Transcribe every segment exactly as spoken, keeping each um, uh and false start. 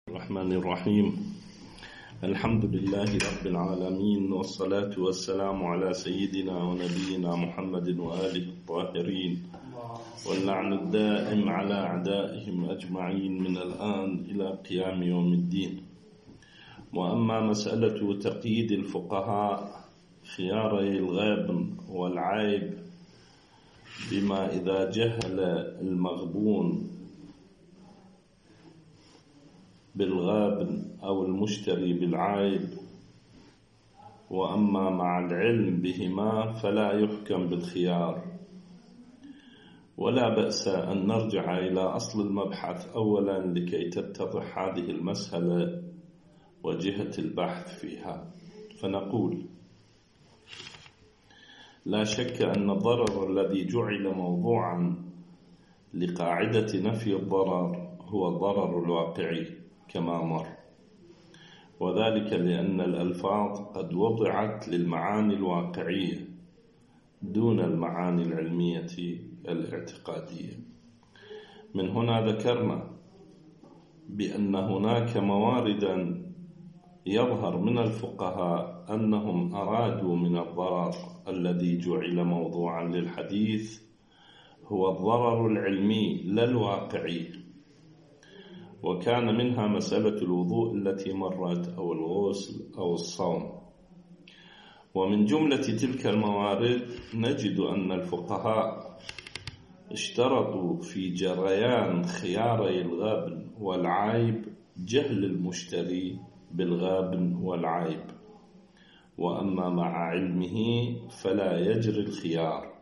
الرحمن الرحيم. الحمد لله رب العالمين، والصلاة والسلام على سيدنا ونبينا محمد وآله الطاهرين، واللعن الدائم على أعدائهم أجمعين من الآن إلى قيام يوم الدين. وأما مسألة تقييد الفقهاء خياري الغابن والعيب بما إذا جهل المغبون بالغابن أو المشتري بالعيب، وأما مع العلم بهما فلا يحكم بالخيار. ولا بأس أن نرجع إلى أصل المبحث أولا لكي تتضح هذه المسألة وجهة البحث فيها. فنقول: لا شك أن الضرر الذي جعل موضوعا لقاعدة نفي الضرر هو الضرر الواقعي كما مر، وذلك لأن الألفاظ قد وضعت للمعاني الواقعية دون المعاني العلمية الاعتقادية. من هنا ذكرنا بأن هناك مواردا يظهر من الفقهاء أنهم أرادوا من الضرر الذي جعل موضوعا للحديث هو الضرر العلمي لا الواقعي، وكان منها مسألة الوضوء التي مرت أو الغسل أو الصوم. ومن جملة تلك الموارد نجد أن الفقهاء اشترطوا في جريان خياري الغابن والعيب جهل المشتري بالغابن والعيب، وأما مع علمه فلا يجري الخيار.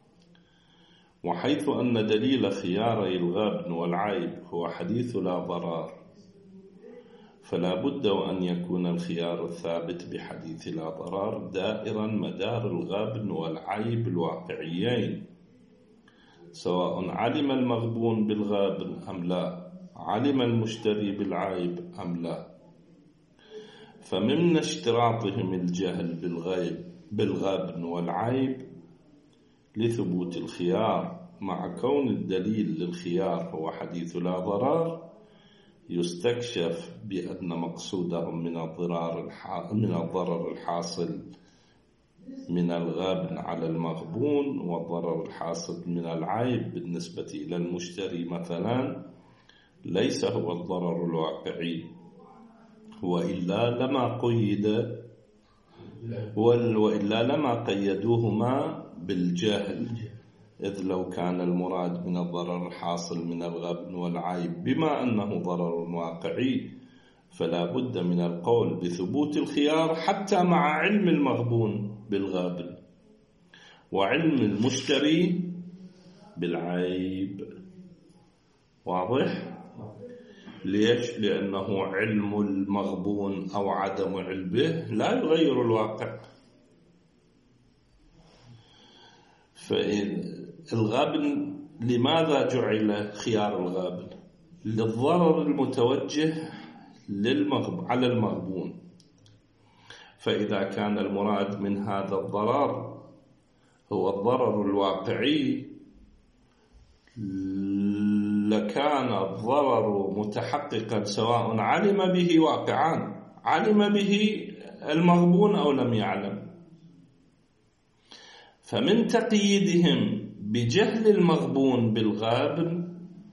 وحيث أن دليل خياري الغابن والعيب هو حديث لا ضرار، فلا بد أن يكون الخيار الثابت بحديث لا ضرار دائرا مدار الغابن والعيب الواقعيين، سواء علم المغبون بالغابن أم لا، علم المشتري بالعيب أم لا. فمن اشتراطهم الجهل بالغيب بالغابن والعيب لثبوت الخيار، مع كون الدليل للخيار هو حديث لا ضرار، يستكشف بأن مقصودهم من الضرر من الضرر الحاصل من الغابن على المغبون والضرر الحاصل من العيب بالنسبة إلى المشتري مثلا ليس هو الضرر الواقعي، وإلا لما قيد وإلا لما قيدوهما بالجهل، إذ لو كان المراد من الضرر الحاصل من الغبن والعيب بما أنه ضرر واقعي فلا بد من القول بثبوت الخيار حتى مع علم المغبون بالغابن وعلم المشتري بالعيب. واضح؟ ليش؟ لأنه علم المغبون أو عدم علمه لا يغير الواقع. فالغابن لماذا جعل خيار الغابن؟ للضرر المتوجه للمغب على المغبون. فإذا كان المراد من هذا الضرر هو الضرر الواقعي لكان الضرر متحققا سواء علم به واقعان، علم به المغبون أو لم يعلم. فمن تقييدهم بجهل المغبون بالغابن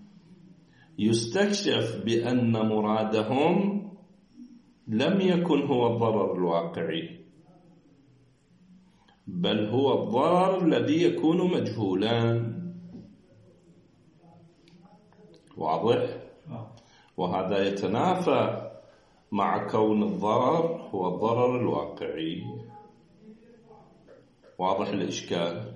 يستكشف بأن مرادهم لم يكن هو الضرر الواقعي، بل هو الضرر الذي يكون مجهولا. واضح؟ وهذا يتنافى مع كون الضرر هو الضرر الواقعي. واضح الإشكال؟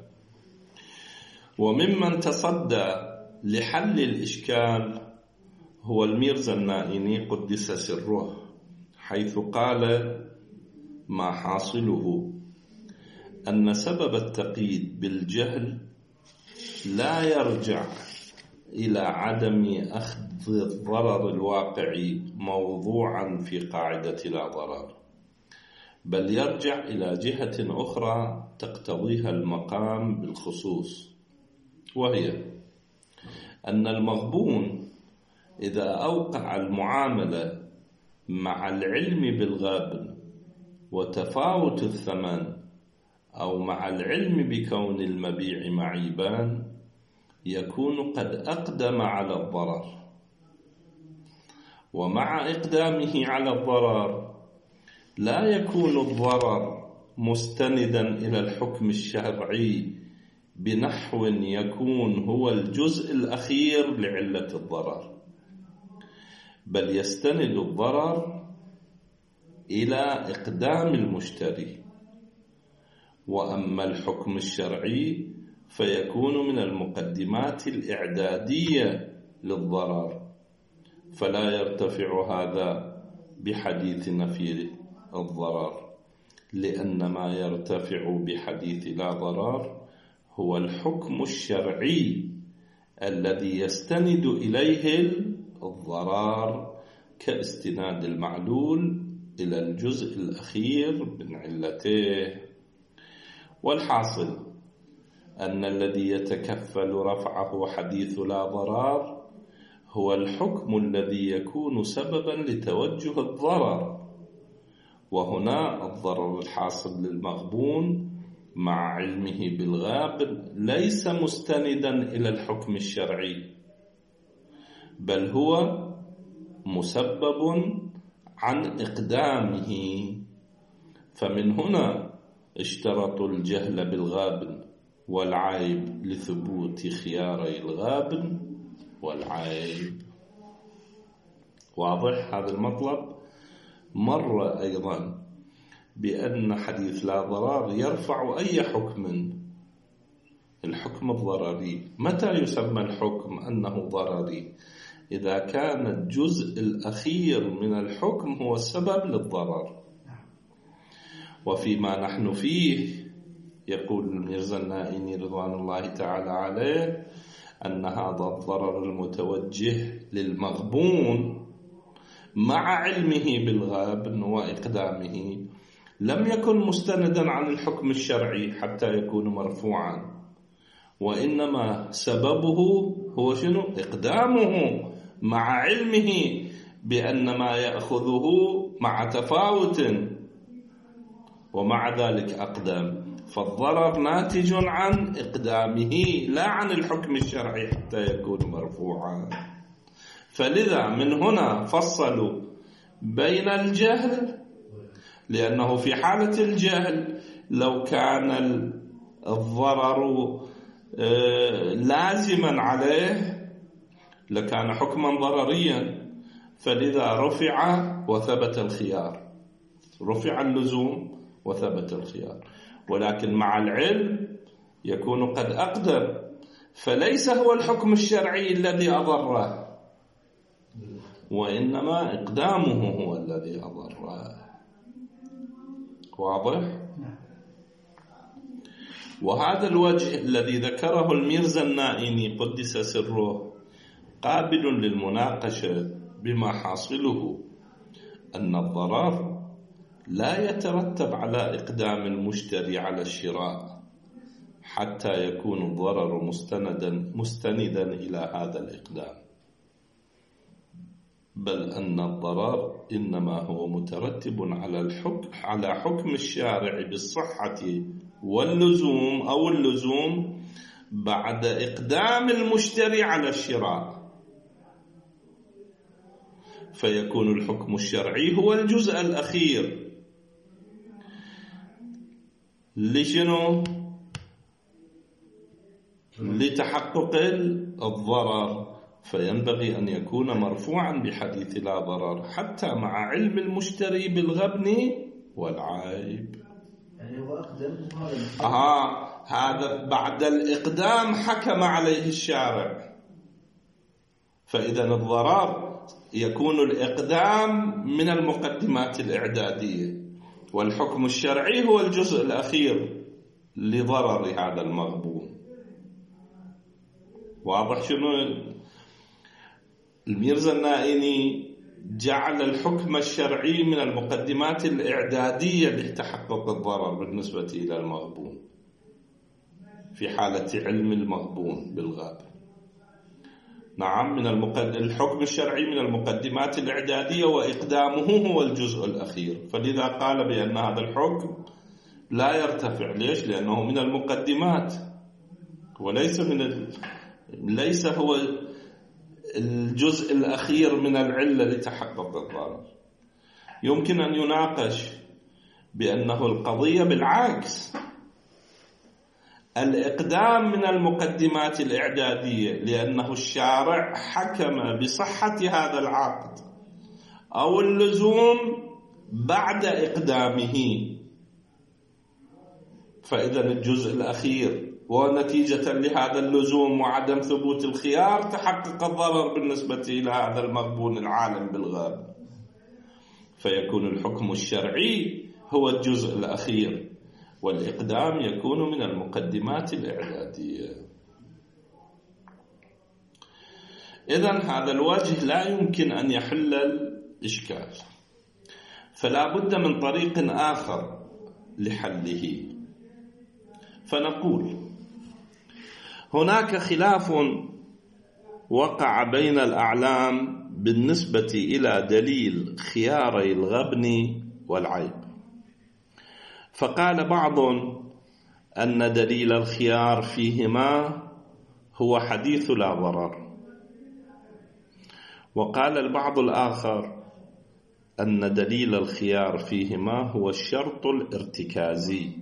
وممن تصدى لحل الإشكال هو الميرزا النائني قدس سره، حيث قال: ما حاصله أن سبب التقييد بالجهل لا يرجع إلى عدم أخذ الضرر الواقعي موضوعا في قاعدة لا ضرر، بل يرجع إلى جهة أخرى تقتضيها المقام بالخصوص، وهي أن المغبون إذا أوقع المعاملة مع العلم بالغابن وتفاوت الثمن، أو مع العلم بكون المبيع معيبان، يكون قد أقدم على الضرر. ومع إقدامه على الضرر لا يكون الضرر مستندا إلى الحكم الشرعي بنحو يكون هو الجزء الأخير لعلة الضرر، بل يستند الضرر إلى إقدام المشتري. وأما الحكم الشرعي فيكون من المقدمات الإعدادية للضرر، فلا يرتفع هذا بحديث نفي الضرر، لأن ما يرتفع بحديث لا ضرر هو الحكم الشرعي الذي يستند إليه الضرر، كاستناد المعلول إلى الجزء الأخير من علته. والحاصل أن الذي يتكفل رفعه حديث لا ضرر هو الحكم الذي يكون سببا لتوجه الضرر، وهنا الضرر الحاصل للمغبون مع علمه بالغاب ليس مستندا إلى الحكم الشرعي، بل هو مسبب عن إقدامه. فمن هنا اشترطوا الجهل بالغابن والعيب لثبوت خياري الغابن والعيب. واضح هذا المطلب؟ مر أيضا بأن حديث لا ضرر يرفع أي حكم، الحكم الضرري. متى يسمى الحكم أنه ضرري؟ إذا كان الجزء الأخير من الحكم هو السبب للضرر. وفيما نحن فيه يقول الميرزا النائني رضوان الله تعالى عليه أن هذا الضرر المتوجه للمغبون مع علمه بالغابن وإقدامه لم يكن مستندا عن الحكم الشرعي حتى يكون مرفوعا، وإنما سببه هو شنو؟ إقدامه مع علمه بأن ما يأخذه مع تفاوت ومع ذلك أقدم. فالضرر ناتج عن إقدامه لا عن الحكم الشرعي حتى يكون مرفوعا. فلذا من هنا فصلوا بين الجهل، لأنه في حالة الجهل لو كان الضرر لازما عليه لكان حكما ضرريا، فلذا رفع وثبت الخيار، رفع اللزوم وثبت الخيار. ولكن مع العلم يكون قد أقدم، فليس هو الحكم الشرعي الذي أضره، وإنما إقدامه هو الذي أضره. واضح؟ وهذا الوجه الذي ذكره الميرزا النائني قدس سره قابل للمناقشة، بما حاصله أن الضرر لا يترتب على إقدام المشتري على الشراء حتى يكون الضرر مستندا مستندا إلى هذا الإقدام، بل أن الضرر إنما هو مترتب على الحكم على حكم الشارع بالصحة واللزوم أو اللزوم بعد إقدام المشتري على الشراء، فيكون الحكم الشرعي هو الجزء الأخير لشنو؟ لتحقق الضرر، فينبغي أن يكون مرفوعا بحديث لا ضرر حتى مع علم المشتري بالغبن والعيب. يعني هو أقدم آه هذا بعد الإقدام حكم عليه الشارع، فإذا الضرر يكون الإقدام من المقدمات الإعدادية، والحكم الشرعي هو الجزء الأخير لضرر هذا المغبون. واضح شنو؟ الميرزا النائني جعل الحكم الشرعي من المقدمات الإعدادية لتحقق الضرر بالنسبة إلى المغبون في حالة علم المغبون بالغاب. نعم، من المقد... الحكم الشرعي من المقدمات الإعدادية، وإقدامه هو الجزء الأخير. فلذا قال بأن هذا الحكم لا يرتفع. ليش؟ لأنه من المقدمات وليس من ال... ليس هو الجزء الأخير من العلة لتحقق الضرر. يمكن أن يناقش بأنه القضية بالعكس، الإقدام من المقدمات الإعدادية، لأنه الشارع حكم بصحة هذا العقد أو اللزوم بعد إقدامه. فإذا الجزء الأخير ونتيجة لهذا اللزوم وعدم ثبوت الخيار تحقق الضرر بالنسبة إلى هذا المغبون العالم بالغاب، فيكون الحكم الشرعي هو الجزء الأخير، والإقدام يكون من المقدمات الإعدادية. إذن هذا الوجه لا يمكن أن يحل الإشكال، فلا بد من طريق آخر لحله. فنقول هناك خلاف وقع بين الأعلام بالنسبة إلى دليل خياري الغبن والعيب. فقال بعض أن دليل الخيار فيهما هو حديث لا ضرر، وقال البعض الآخر أن دليل الخيار فيهما هو الشرط الارتكازي،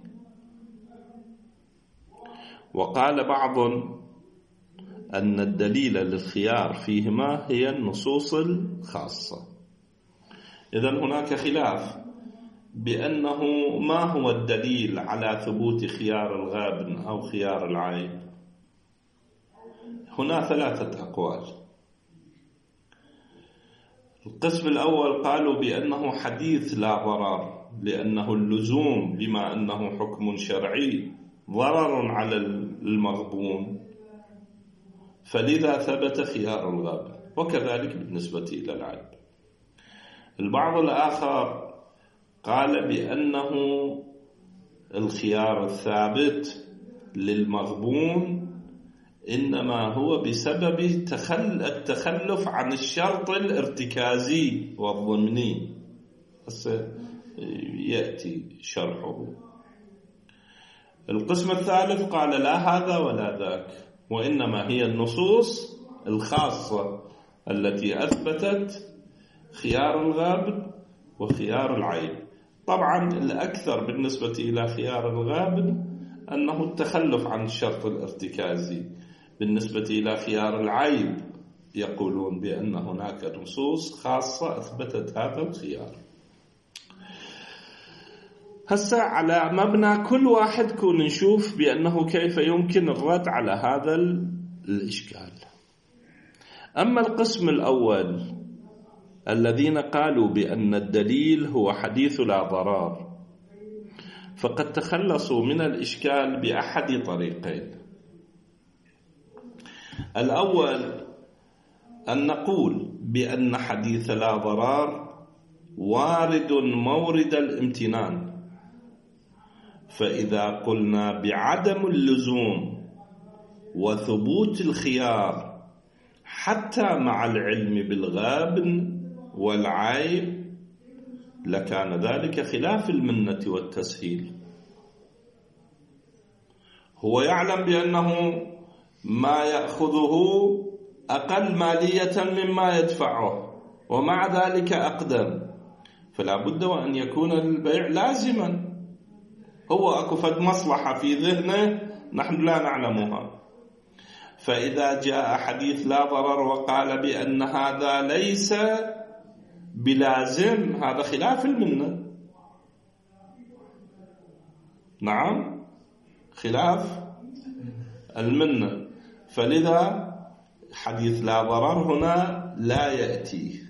وقال بعض أن الدليل للخيار فيهما هي النصوص الخاصة. إذن هناك خلاف بأنه ما هو الدليل على ثبوت خيار الغابن أو خيار العيب. هنا ثلاثة أقوال. القسم الأول قالوا بأنه حديث لا ضرر، لأنه اللزوم بما أنه حكم شرعي ضرر على المغبون، فلذا ثبت خيار الغابن، وكذلك بالنسبة إلى العيب. البعض الآخر قال بأنه الخيار الثابت للمغبون إنما هو بسبب التخلف عن الشرط الارتكازي والضمني، يأتي شرحه. القسم الثالث قال لا هذا ولا ذاك، وإنما هي النصوص الخاصة التي أثبتت خيار الغابن وخيار العيب. طبعا الأكثر بالنسبة إلى خيار الغابن أنه التخلف عن الشرط الارتكازي. بالنسبة إلى خيار العيب يقولون بأن هناك نصوص خاصة أثبتت هذا الخيار. هسا على مبنى كل واحد كون نشوف بأنه كيف يمكن الرد على هذا الإشكال. أما القسم الأول الذين قالوا بأن الدليل هو حديث لا ضرر، فقد تخلصوا من الإشكال بأحد طريقين. الأول أن نقول بأن حديث لا ضرر وارد مورد الامتنان، فإذا قلنا بعدم اللزوم وثبوت الخيار حتى مع العلم بالغابن والعيب لكان ذلك خلاف المنة والتسهيل. هو يعلم بأنه ما يأخذه أقل مالية مما يدفعه، ومع ذلك أقدم، فلا بد وأن يكون البيع لازما. هو أكفت مصلحة في ذهنه نحن لا نعلمها. فإذا جاء حديث لا ضرر وقال بأن هذا ليس بلازم، هذا خلاف المنة. نعم، خلاف المنة، فلذا حديث لا ضرر هنا لا يأتي.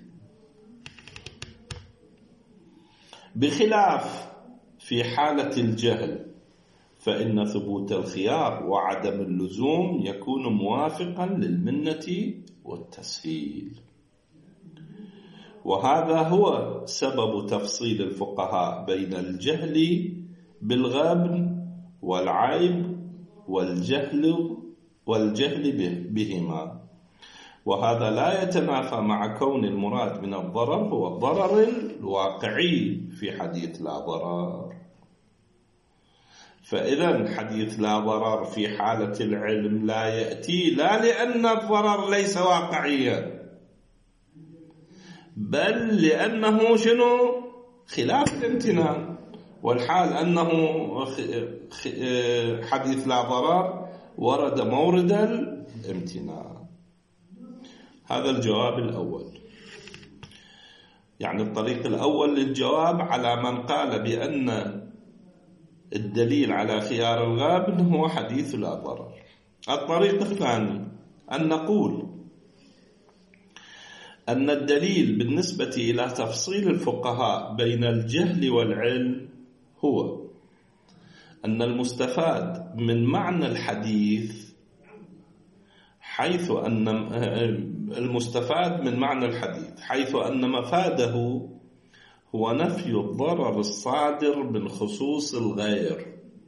بخلاف في حالة الجهل، فإن ثبوت الخيار وعدم اللزوم يكون موافقا للمنة والتسهيل. وهذا هو سبب تفصيل الفقهاء بين الجهل بالغبن والعيب والجهل والجهل بهما. وهذا لا يتنافى مع كون المراد من الضرر هو الضرر الواقعي في حديث لا ضرر. فإذا حديث لا ضرر في حالة العلم لا يأتي لا لأن الضرر ليس واقعيا، بل لأنه شنو؟ خلاف الامتنان، والحال أنه حديث لا ضرر ورد مورد الامتنان. هذا الجواب الأول، يعني الطريق الأول للجواب على من قال بأن الدليل على خيار الغابن هو حديث لا ضرر. الطريق الثاني أن نقول أن الدليل بالنسبة إلى تفصيل الفقهاء بين الجهل والعلم هو أن المستفاد من معنى الحديث حيث أن المستفاد من معنى الحديث حيث أن مفاده هو نفي الضرر الصادر من خصوص الغير.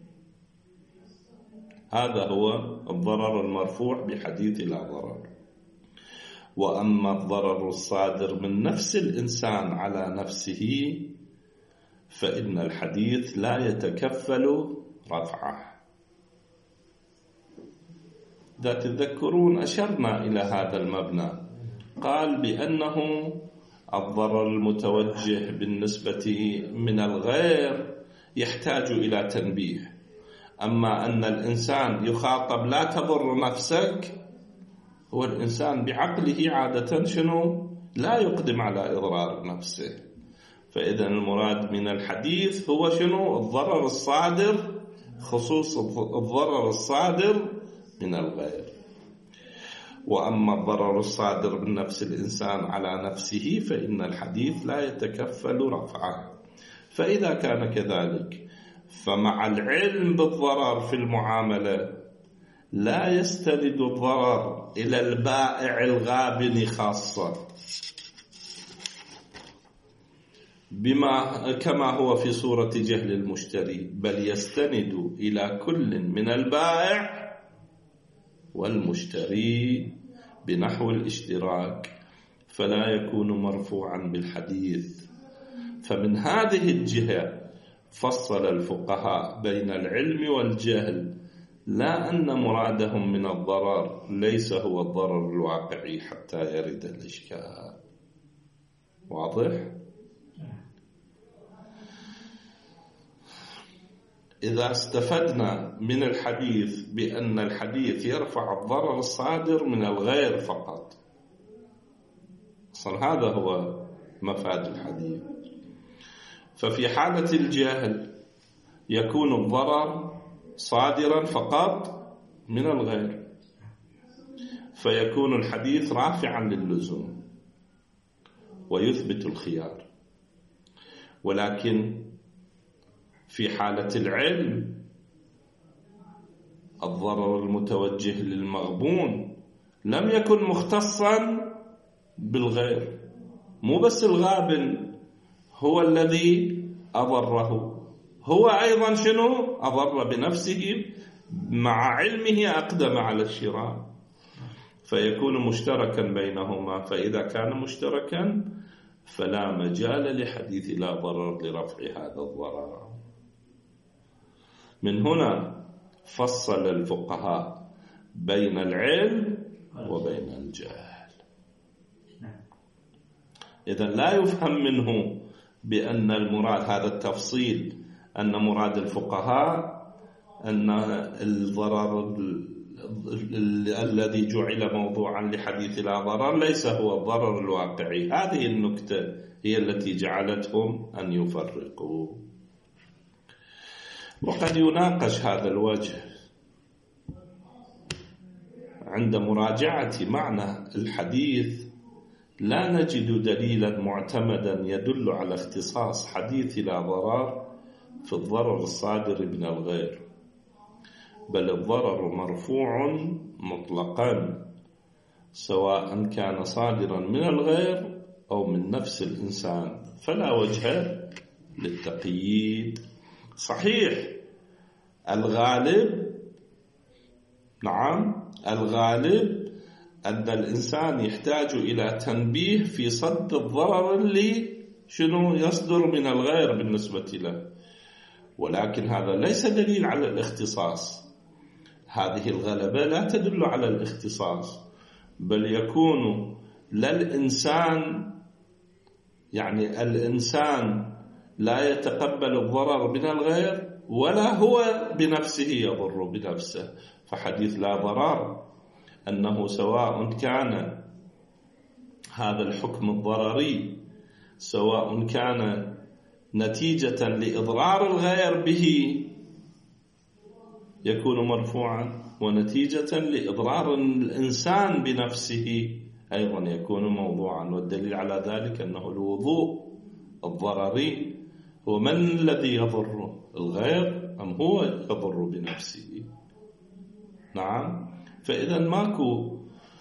هذا هو الضرر المرفوع بحديث لا ضرر. وأما الضرر الصادر من نفس الإنسان على نفسه فإن الحديث لا يتكفل رفعه. إذا تذكرون أشرنا إلى هذا المبنى، قال بأنه الضرر المتوجه بالنسبة من الغير يحتاج إلى تنبيه، أما أن الإنسان يخاطب لا تضر نفسك، هو الإنسان بعقله عادة شنو؟ لا يقدم على إضرار نفسه. فإذا المراد من الحديث هو شنو؟ الضرر الصادر، خصوص الضرر الصادر من الغير. وأما الضرر الصادر من نفس الإنسان على نفسه فإن الحديث لا يتكفل رفعه. فإذا كان كذلك فمع العلم بالضرر في المعاملة لا يستند الضرر إلى البائع الغابن خاصة بما كما هو في صورة جهل المشتري، بل يستند إلى كل من البائع والمشتري بنحو الاشتراك، فلا يكون مرفوعا بالحديث. فمن هذه الجهة فصل الفقهاء بين العلم والجهل، لا أن مرادهم من الضرر ليس هو الضرر الواقعي حتى يرد الإشكال. واضح؟ إذا استفدنا من الحديث بأن الحديث يرفع الضرر الصادر من الغير فقط، أصلا هذا هو مفاد الحديث، ففي حالة الجهل يكون الضرر صادرا فقط من الغير، فيكون الحديث رافعا للزوم ويثبت الخيار. ولكن في حالة العلم الضرر المتوجه للمغبون لم يكن مختصا بالغير، مو بس الغابن هو الذي أضره، هو أيضا شنو؟ أضر بنفسه مع علمه أقدم على الشراء، فيكون مشتركا بينهما. فإذا كان مشتركا فلا مجال لحديث لا ضرر لرفع هذا الضرر. من هنا فصل الفقهاء بين العلم وبين الجهل. إذن لا يفهم منه بأن المراد هذا التفصيل أن مراد الفقهاء أن الضرر الذي جعل موضوعا لحديث لا ضرر ليس هو الضرر الواقعي. هذه النكتة هي التي جعلتهم أن يفرقوا. وقد يناقش هذا الوجه عند مراجعة معنى الحديث، لا نجد دليلا معتمدا يدل على اختصاص حديث لا ضرر في الضرر الصادر من الغير، بل الضرر مرفوع مطلقا سواء كان صادرا من الغير أو من نفس الإنسان، فلا وجه للتقييد. صحيح الغالب، نعم الغالب أن الإنسان يحتاج إلى تنبيه في صد الضرر اللي شنو يصدر من الغير بالنسبة له، ولكن هذا ليس دليل على الاختصاص. هذه الغلبة لا تدل على الاختصاص، بل يكون للإنسان، يعني الإنسان لا يتقبل الضرر من الغير ولا هو بنفسه يضر بنفسه. فحديث لا ضرر أنه سواء كان هذا الحكم الضرري سواء كان نتيجة لإضرار الغير به يكون مرفوعا، ونتيجة لإضرار الإنسان بنفسه أيضا يكون موضوعا. والدليل على ذلك أنه الوضوء الضرري هو من الذي يضر، الغير أم هو يضر بنفسه؟ نعم. فإذا ماكو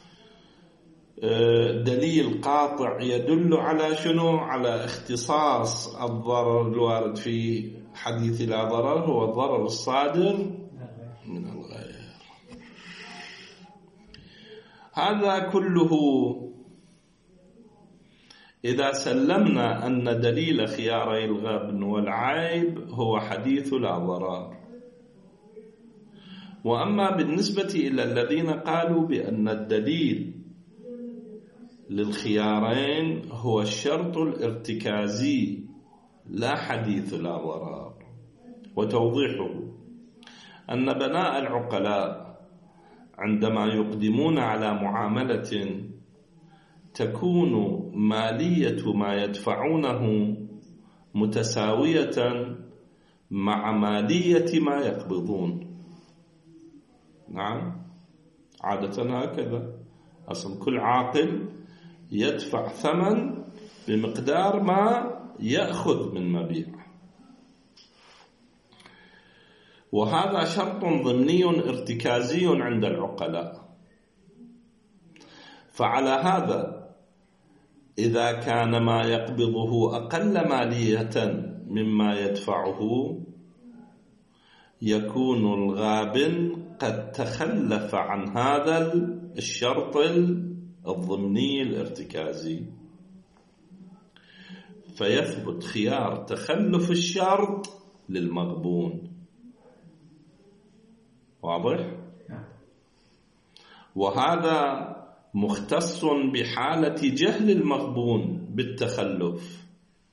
دليل قاطع يدل على شنو؟ على اختصاص الضرر الوارد في حديث لا ضرر، هو الضرر الصادر من الغير. هذا كله إذا سلمنا أن دليل خياري الغبن والعيب هو حديث لا ضرر. وأما بالنسبة إلى الذين قالوا بأن الدليل للخيارين هو الشرط الارتكازي لا حديث لا ضرر، وتوضيحه أن بناء العقلاء عندما يقدمون على معاملة تكون مالية ما يدفعونه متساوية مع مالية ما يقبضون. نعم، عادة هكذا، أصل كل عاقل يدفع ثمن بمقدار ما يأخذ من مبيع، وهذا شرط ضمني ارتكازي عند العقلاء. فعلى هذا إذا كان ما يقبضه أقل مالية مما يدفعه يكون الغابن قد تخلف عن هذا الشرط الضمني الارتكازي، فيثبت خيار تخلف الشرط للمغبون. واضح؟ وهذا مختص بحالة جهل المغبون بالتخلف،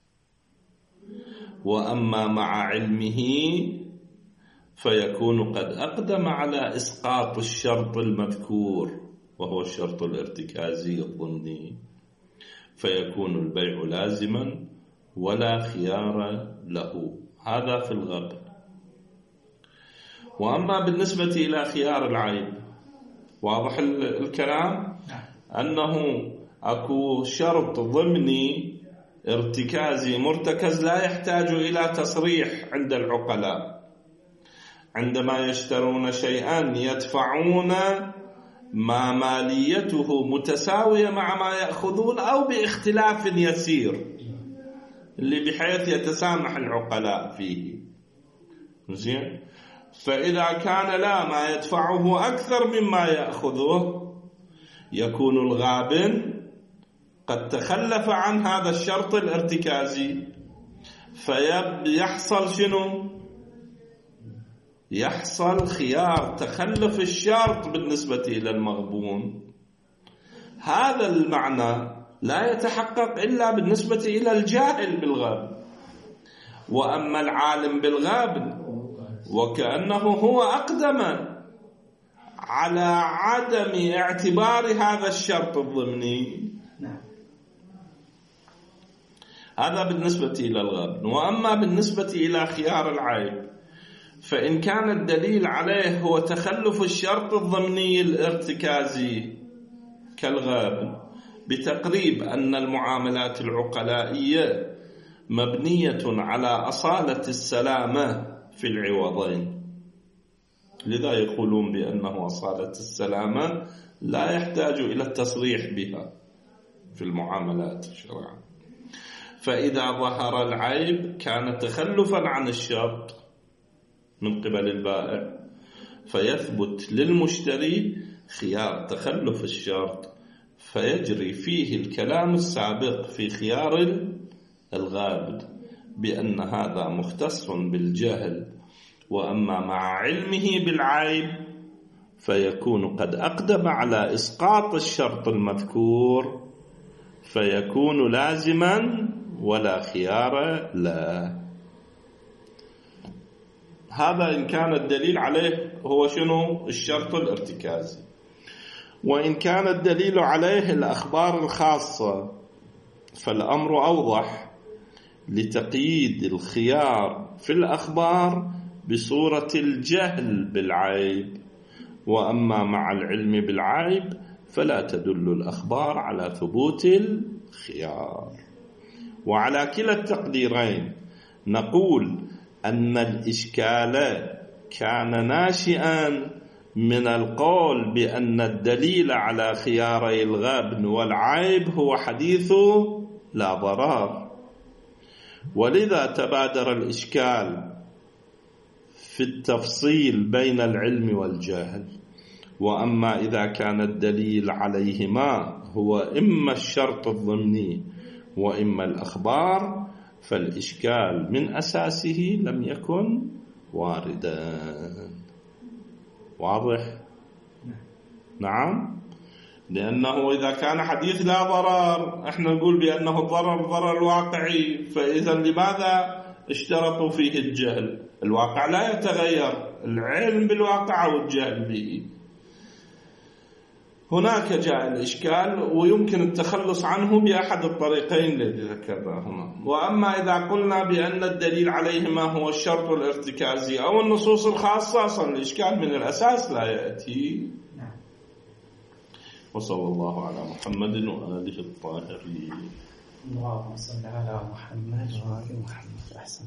وأما مع علمه فيكون قد أقدم على إسقاط الشرط المذكور وهو الشرط الارتكازي الضمني، فيكون البيع لازما ولا خيار له. هذا في الغبن. وأما بالنسبة إلى خيار العيب، واضح الكلام؟ أنه أكو شرط ضمني ارتكازي مرتكز لا يحتاج إلى تصريح عند العقلاء. عندما يشترون شيئا يدفعون ما ماليته متساوية مع ما يأخذون أو باختلاف يسير، اللي بحيث يتسامح العقلاء فيه. زين؟ فإذا كان لا ما يدفعه أكثر مما يأخذه يكون الغابن قد تخلف عن هذا الشرط الارتكازي، فيحصل شنو؟ يحصل خيار تخلف الشرط بالنسبة إلى المغبون. هذا المعنى لا يتحقق إلا بالنسبة إلى الجاهل بالغابن. وأما العالم بالغابن وكأنه هو أقدم على عدم اعتبار هذا الشرط الضمني. هذا بالنسبة إلى الغبن. وأما بالنسبة إلى خيار العيب فإن كان الدليل عليه هو تخلف الشرط الضمني الارتكازي كالغابن بتقريب أن المعاملات العقلائية مبنية على أصالة السلامة في العوضين، لذا يقولون بأنه أصالة السلامة لا يحتاج إلى التصريح بها في المعاملات الشرعية. فإذا ظهر العيب كان تخلفا عن الشرط من قبل البائع، فيثبت للمشتري خيار تخلف الشرط فيجري فيه الكلام السابق في خيار الغابن بأن هذا مختص بالجهل، وأما مع علمه بالعيب فيكون قد أقدم على إسقاط الشرط المذكور فيكون لازما ولا خيار له. هذا إن كان الدليل عليه هو شنو؟ الشرط الارتكازي. وإن كان الدليل عليه الأخبار الخاصة فالأمر أوضح لتقييد الخيار في الأخبار بصورة الجهل بالعيب، وأما مع العلم بالعيب فلا تدل الأخبار على ثبوت الخيار. وعلى كلا التقديرين نقول أن الإشكال كان ناشئا من القول بأن الدليل على خياري الغبن والعيب هو حديث لا ضرر، ولذا تبادر الإشكال في التفصيل بين العلم والجهل. وأما إذا كان الدليل عليهما هو إما الشرط الضمني وإما الأخبار فالإشكال من أساسه لم يكن واردا. واضح؟ نعم. لأنه إذا كان حديث لا ضرر احنا نقول بأنه الضرر ضرر واقعي، فإذا لماذا اشترطوا فيه الجهل؟ الواقع لا يتغير، العلم بالواقع أو الجهل به. هناك جاء الإشكال ويمكن التخلص عنه بأحد الطريقين الذي ذكرناهما. وأما إذا قلنا بأن الدليل عليهما هو الشرط الارتكازي أو النصوص الخاصة أصلا الإشكال من الأساس لا يأتي. وصلى الله على محمد وآله الطاهرين. اللهم صل على محمد وآل محمد. أحسن.